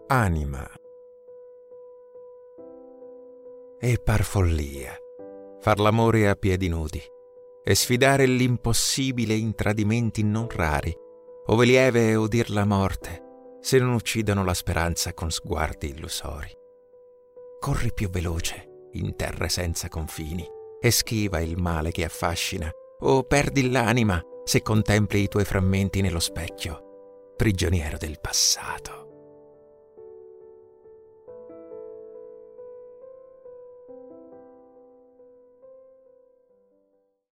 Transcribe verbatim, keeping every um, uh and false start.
Anima. E par follia far l'amore a piedi nudi e sfidare l'impossibile in tradimenti non rari, ove lieve è udir la morte se non uccidono la speranza con sguardi illusori. Corri più veloce in terre senza confini e schiva il male che affascina, o perdi l'anima se contempli i tuoi frammenti nello specchio, prigioniero del passato.